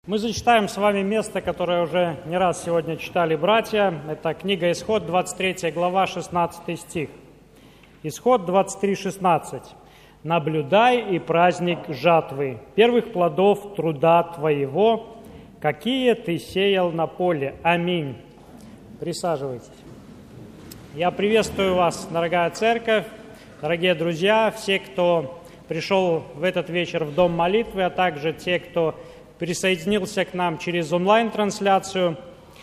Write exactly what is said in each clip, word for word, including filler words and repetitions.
Мы зачитаем с вами место, которое уже не раз сегодня читали братья. Это книга Исход, двадцать третья глава, шестнадцатый стих. Исход двадцать три, шестнадцать. «Наблюдай и праздник жатвы, первых плодов труда твоего, какие ты сеял на поле. Аминь». Присаживайтесь. Я приветствую вас, дорогая церковь, дорогие друзья, все, кто пришел в этот вечер в Дом молитвы, а также те, кто присоединился к нам через онлайн-трансляцию.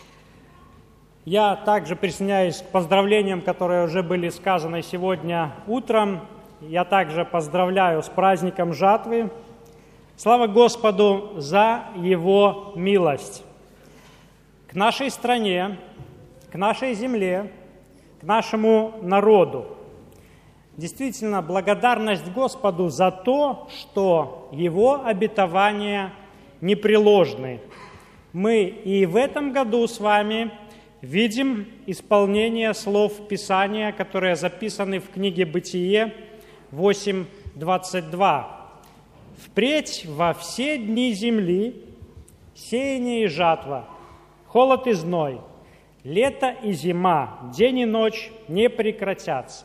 Я также присоединяюсь к поздравлениям, которые уже были сказаны сегодня утром. Я также поздравляю с праздником жатвы. Слава Господу за Его милость к нашей стране, к нашей земле, к нашему народу. Действительно, благодарность Господу за то, что Его обетования непреложны. Мы и в этом году с вами видим исполнение слов Писания, которые записаны в книге Бытие восемь двадцать два. «Впредь во все дни земли сеяние и жатва, холод и зной, лето и зима, день и ночь не прекратятся».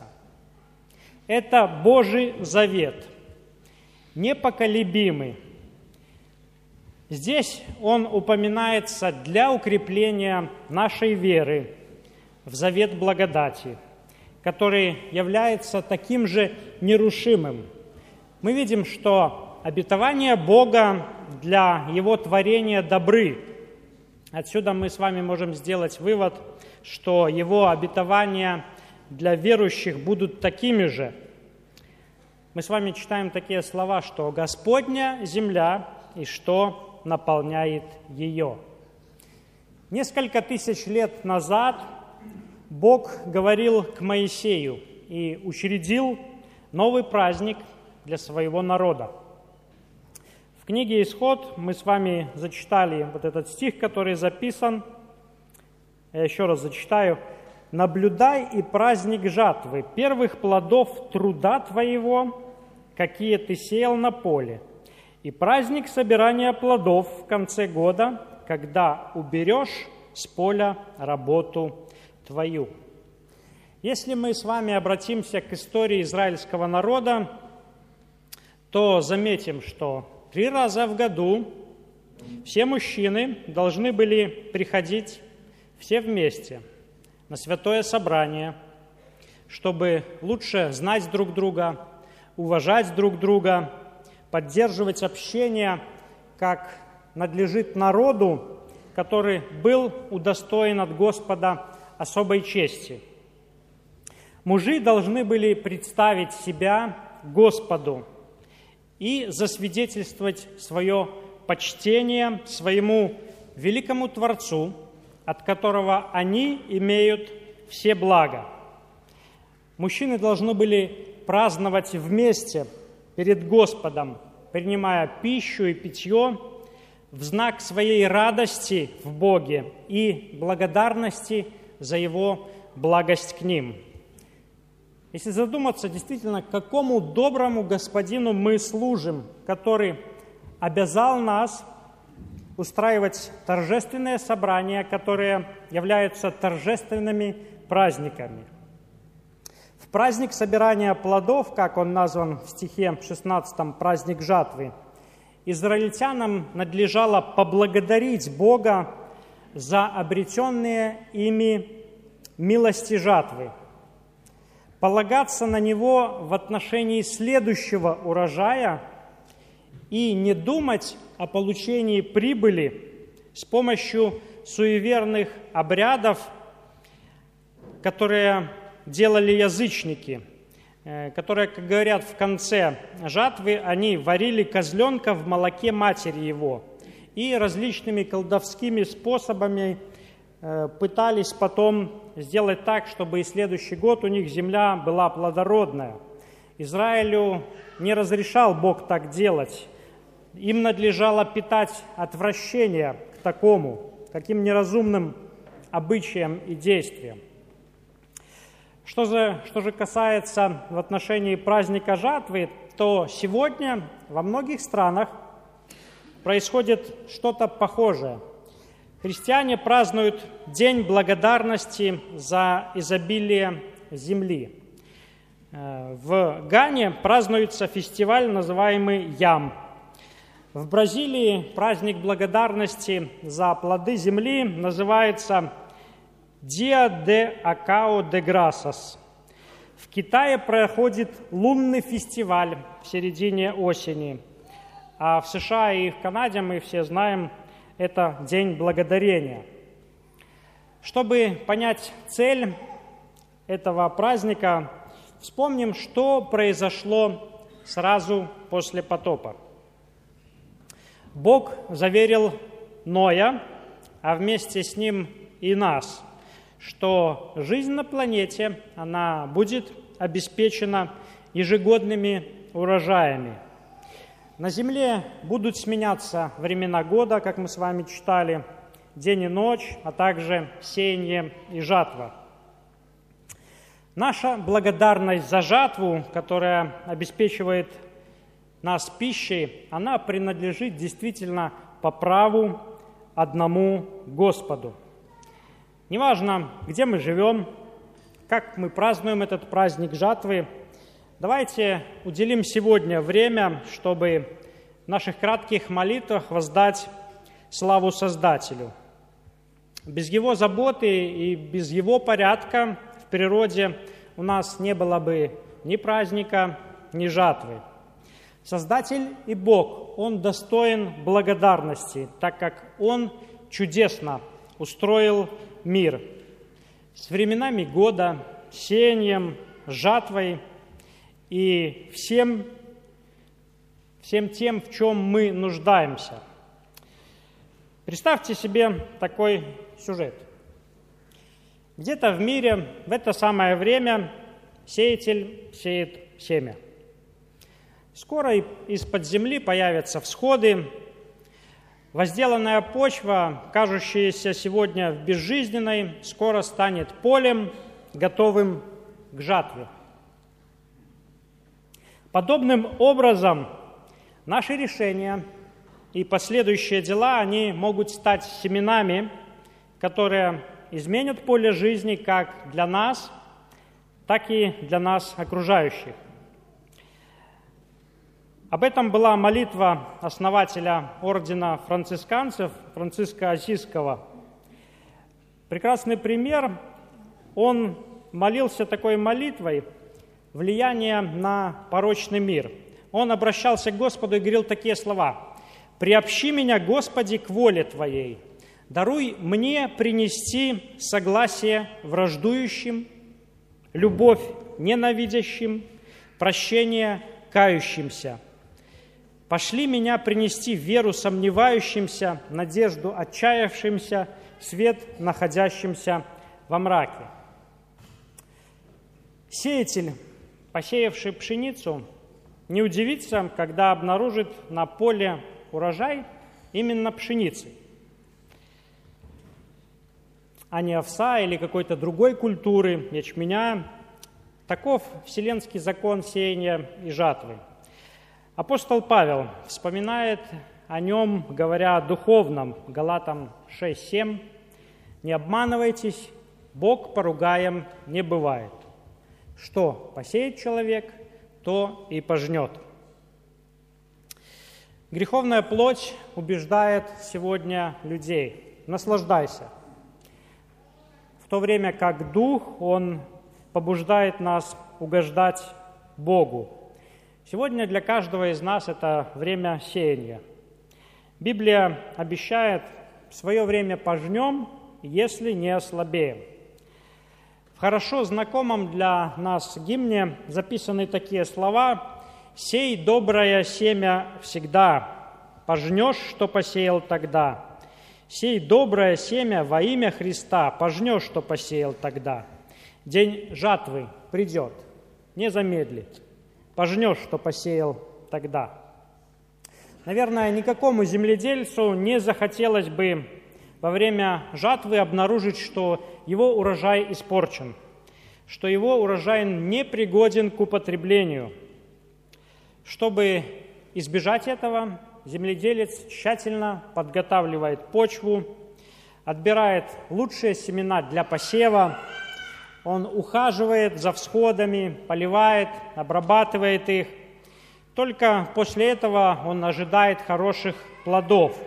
Это Божий завет, непоколебимый. Здесь он упоминается для укрепления нашей веры в завет благодати, который является таким же нерушимым. Мы видим, что обетования Бога для Его творения добры. Отсюда мы с вами можем сделать вывод, что Его обетования для верующих будут такими же. Мы с вами читаем такие слова, что «Господня земля и что наполняет ее». Несколько тысяч лет назад Бог говорил к Моисею и учредил новый праздник для своего народа. В книге «Исход» мы с вами зачитали вот этот стих, который записан. Я еще раз зачитаю. «Наблюдай и праздник жатвы, первых плодов труда твоего, какие ты сеял на поле, и праздник собирания плодов в конце года, когда уберешь с поля работу твою». Если мы с вами обратимся к истории израильского народа, то заметим, что три раза в году все мужчины должны были приходить все вместе на святое собрание, чтобы лучше знать друг друга, уважать друг друга, поддерживать общение, как надлежит народу, который был удостоен от Господа особой чести. Мужи должны были представить себя Господу и засвидетельствовать свое почтение своему великому Творцу, от которого они имеют все блага. Мужчины должны были праздновать вместе перед Господом, принимая пищу и питье в знак своей радости в Боге и благодарности за Его благость к ним. Если задуматься, действительно, какому доброму Господину мы служим, который обязал нас устраивать торжественные собрания, которые являются торжественными праздниками. В праздник собирания плодов, как он назван в стихе шестнадцатом, праздник жатвы, израильтянам надлежало поблагодарить Бога за обретенные ими милости жатвы, полагаться на Него в отношении следующего урожая и не думать о получении прибыли с помощью суеверных обрядов, которые делали язычники, которые, как говорят, в конце жатвы они варили козленка в молоке матери его и различными колдовскими способами пытались потом сделать так, чтобы и следующий год у них земля была плодородная. Израилю не разрешал Бог так делать. Им надлежало питать отвращение к такому, таким неразумным обычаям и действиям. Что же, что же касается в отношении праздника жатвы, то сегодня во многих странах происходит что-то похожее. Христиане празднуют День благодарности за изобилие земли. В Гане празднуется фестиваль, называемый Ям. В Бразилии праздник благодарности за плоды земли называется Dia de Acao de Graças. В Китае проходит лунный фестиваль в середине осени, а в США и в Канаде, мы все знаем, это День Благодарения. Чтобы понять цель этого праздника, вспомним, что произошло сразу после потопа. Бог заверил Ноя, а вместе с ним и нас, что жизнь на планете, она будет обеспечена ежегодными урожаями. На земле будут сменяться времена года, как мы с вами читали, день и ночь, а также сеяние и жатва. Наша благодарность за жатву, которая обеспечивает нас пищей, она принадлежит действительно по праву одному Господу. Неважно, где мы живем, как мы празднуем этот праздник жатвы, давайте уделим сегодня время, чтобы в наших кратких молитвах воздать славу Создателю. Без Его заботы и без Его порядка в природе у нас не было бы ни праздника, ни жатвы. Создатель и Бог, Он достоин благодарности, так как Он чудесно устроил мир с временами года, сеянием, жатвой и всем, всем тем, в чем мы нуждаемся. Представьте себе такой сюжет. Где-то в мире в это самое время сеятель сеет семя. Скоро из-под земли появятся всходы. Возделанная почва, кажущаяся сегодня безжизненной, скоро станет полем, готовым к жатве. Подобным образом наши решения и последующие дела, они могут стать семенами, которые изменят поле жизни как для нас, так и для нас окружающих. Об этом была молитва основателя ордена францисканцев Франциска Осиского. Прекрасный пример. Он молился такой молитвой «Влияние на порочный мир». Он обращался к Господу и говорил такие слова: «Приобщи меня, Господи, к воле Твоей, даруй мне принести согласие враждующим, любовь ненавидящим, прощение кающимся. Пошли меня принести веру сомневающимся, надежду отчаявшимся, свет находящимся во мраке». Сеятель, посеявший пшеницу, не удивится, когда обнаружит на поле урожай именно пшеницы, а не овса или какой-то другой культуры, ячменя. Таков вселенский закон сеяния и жатвы. Апостол Павел вспоминает о нем, говоря о духовном, Галатам шесть семь: «Не обманывайтесь, Бог поругаем не бывает. Что посеет человек, то и пожнет». Греховная плоть убеждает сегодня людей: наслаждайся, в то время как Дух, Он побуждает нас угождать Богу. Сегодня для каждого из нас это время сеяния. Библия обещает: в свое время пожнем, если не ослабеем. В хорошо знакомом для нас гимне записаны такие слова: «Сей доброе семя всегда, пожнешь, что посеял тогда. Сей доброе семя во имя Христа, пожнешь, что посеял тогда. День жатвы придет, не замедлит, пожнешь, что посеял тогда». Наверное, никакому земледельцу не захотелось бы во время жатвы обнаружить, что его урожай испорчен, что его урожай непригоден к употреблению. Чтобы избежать этого, земледелец тщательно подготавливает почву, отбирает лучшие семена для посева, он ухаживает за всходами, поливает, обрабатывает их. Только после этого он ожидает хороших плодов.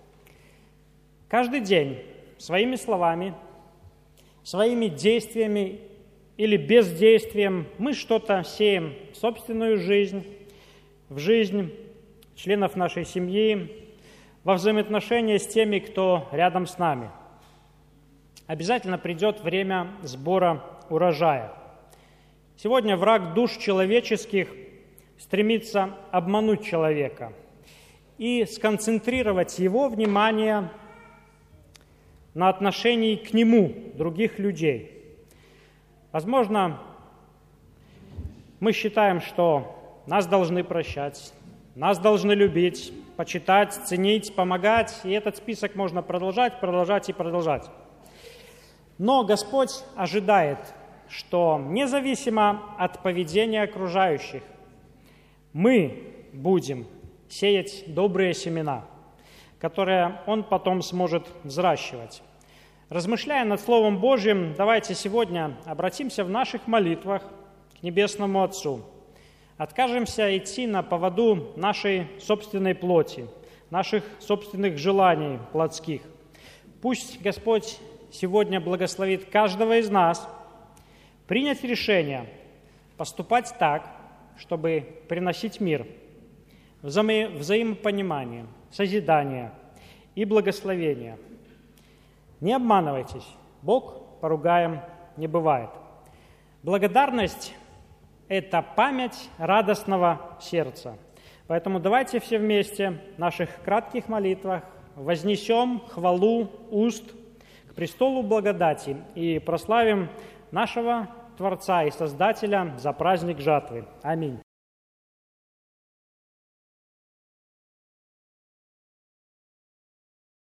Каждый день своими словами, своими действиями или бездействием мы что-то сеем в собственную жизнь, в жизнь членов нашей семьи, во взаимоотношения с теми, кто рядом с нами. Обязательно придет время сбора урожая. Сегодня враг душ человеческих стремится обмануть человека и сконцентрировать его внимание на отношении к нему других людей. Возможно, мы считаем, что нас должны прощать, нас должны любить, почитать, ценить, помогать, и этот список можно продолжать, продолжать и продолжать. Но Господь ожидает, что независимо от поведения окружающих, мы будем сеять добрые семена, которые Он потом сможет взращивать. Размышляя над Словом Божьим, давайте сегодня обратимся в наших молитвах к Небесному Отцу. Откажемся идти на поводу нашей собственной плоти, наших собственных желаний плотских. Пусть Господь сегодня благословит каждого из нас принять решение поступать так, чтобы приносить мир, взаимо- взаимопонимание, созидание и благословение. Не обманывайтесь, Бог поругаем не бывает. Благодарность – это память радостного сердца. Поэтому давайте все вместе в наших кратких молитвах вознесем хвалу уст к престолу благодати и прославим нашего Творца и Создателя за праздник жатвы. Аминь.